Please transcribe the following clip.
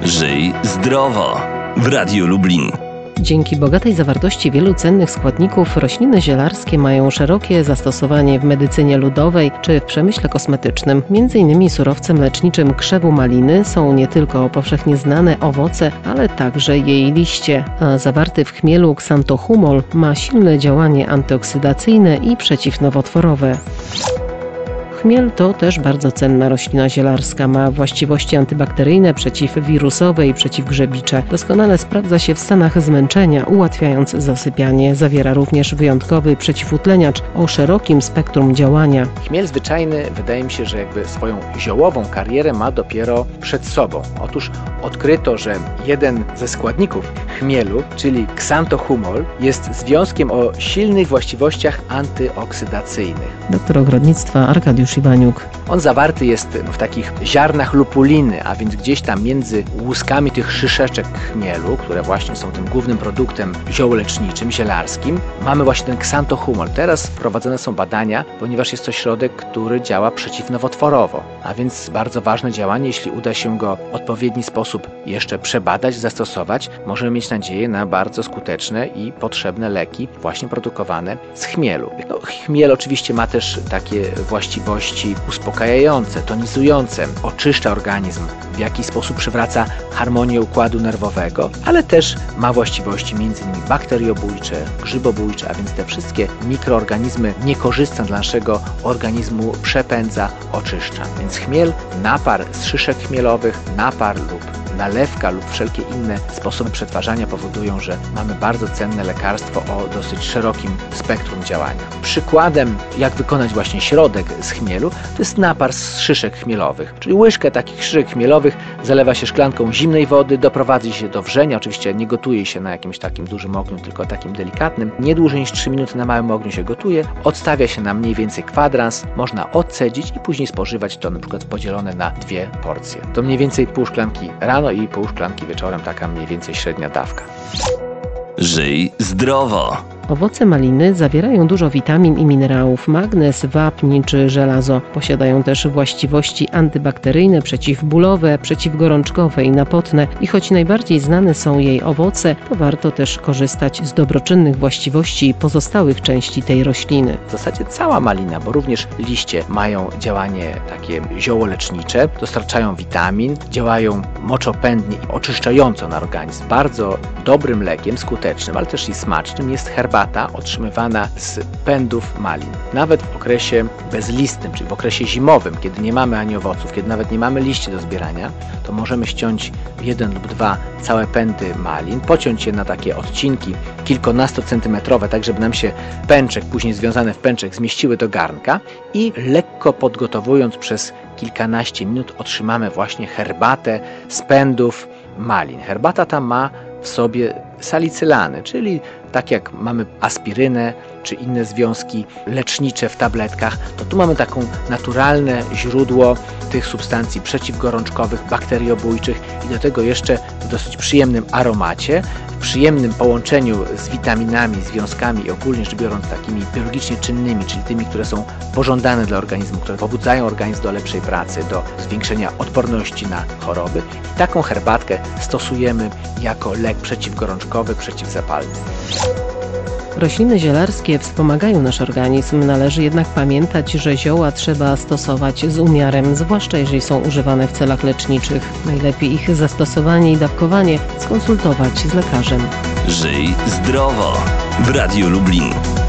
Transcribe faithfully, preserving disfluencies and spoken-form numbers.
Żyj zdrowo w Radiu Lublin. Dzięki bogatej zawartości wielu cennych składników rośliny zielarskie mają szerokie zastosowanie w medycynie ludowej czy w przemyśle kosmetycznym. Między innymi surowcem leczniczym krzewu maliny są nie tylko powszechnie znane owoce, ale także jej liście, a zawarty w chmielu ksanthohumol ma silne działanie antyoksydacyjne i przeciwnowotworowe. Chmiel to też bardzo cenna roślina zielarska. Ma właściwości antybakteryjne, przeciwwirusowe i przeciwgrzebicze. Doskonale sprawdza się w stanach zmęczenia, ułatwiając zasypianie. Zawiera również wyjątkowy przeciwutleniacz o szerokim spektrum działania. Chmiel zwyczajny, wydaje mi się, że jakby swoją ziołową karierę ma dopiero przed sobą. Otóż odkryto, że jeden ze składników chmielu, czyli ksanthohumol, jest związkiem o silnych właściwościach antyoksydacyjnych. Doktor ogrodnictwa Arkadiusz Iwaniuk. On zawarty jest w takich ziarnach lupuliny, a więc gdzieś tam między łuskami tych szyszeczek chmielu, które właśnie są tym głównym produktem ziołoleczniczym, zielarskim, mamy właśnie ten ksanthohumol. Teraz prowadzone są badania, ponieważ jest to środek, który działa przeciwnowotworowo, a więc bardzo ważne działanie. Jeśli uda się go w odpowiedni sposób jeszcze przebadać, zastosować, możemy mieć nadzieję na bardzo skuteczne i potrzebne leki właśnie produkowane z chmielu. No, chmiel oczywiście ma też takie właściwości uspokajające, tonizujące, oczyszcza organizm, w jakiś sposób przywraca harmonię układu nerwowego, ale też ma właściwości między innymi bakteriobójcze, grzybobójcze, a więc te wszystkie mikroorganizmy niekorzystne dla naszego organizmu przepędza, oczyszcza. Więc chmiel, napar z szyszek chmielowych, napar lub nalewka lub wszelkie inne sposoby przetwarzania powodują, że mamy bardzo cenne lekarstwo o dosyć szerokim spektrum działania. Przykładem, jak wykonać właśnie środek z chmielu, to jest napar z szyszek chmielowych, czyli łyżkę takich szyszek chmielowych zalewa się szklanką zimnej wody, doprowadzi się do wrzenia, oczywiście nie gotuje się na jakimś takim dużym ogniu, tylko takim delikatnym, nie dłużej niż trzy minuty na małym ogniu się gotuje, odstawia się na mniej więcej kwadrans, można odcedzić i później spożywać to na przykład podzielone na dwie porcje. To mniej więcej pół szklanki rano i pół szklanki wieczorem, taka mniej więcej średnia dawka. Żyj zdrowo. Owoce maliny zawierają dużo witamin i minerałów, magnez, wapń czy żelazo. Posiadają też właściwości antybakteryjne, przeciwbólowe, przeciwgorączkowe i napotne. I choć najbardziej znane są jej owoce, to warto też korzystać z dobroczynnych właściwości pozostałych części tej rośliny. W zasadzie cała malina, bo również liście mają działanie takie ziołolecznicze, dostarczają witamin, działają moczopędnie i oczyszczająco na organizm. Bardzo dobrym lekiem, skutecznym, ale też i smacznym jest herbata otrzymywana z pędów malin. Nawet w okresie bezlistnym, czyli w okresie zimowym, kiedy nie mamy ani owoców, kiedy nawet nie mamy liści do zbierania, to możemy ściąć jeden lub dwa całe pędy malin, pociąć je na takie odcinki kilkunastocentymetrowe, tak żeby nam się pęczek, później związane w pęczek, zmieściły do garnka i lekko podgotowując przez kilkanaście minut otrzymamy właśnie herbatę z pędów malin. Herbata ta ma w sobie salicylany, czyli tak jak mamy aspirynę czy inne związki lecznicze w tabletkach, to tu mamy taką naturalne źródło tych substancji przeciwgorączkowych, bakteriobójczych i do tego jeszcze w dosyć przyjemnym aromacie, w przyjemnym połączeniu z witaminami, związkami i ogólnie rzecz biorąc takimi biologicznie czynnymi, czyli tymi, które są pożądane dla organizmu, które pobudzają organizm do lepszej pracy, do zwiększenia odporności na choroby. I taką herbatkę stosujemy jako lek przeciwgorączkowy, przeciwzapalny. Rośliny zielarskie wspomagają nasz organizm, należy jednak pamiętać, że zioła trzeba stosować z umiarem, zwłaszcza jeżeli są używane w celach leczniczych. Najlepiej ich zastosowanie i dawkowanie skonsultować z lekarzem. Żyj zdrowo w Radiu Lublin.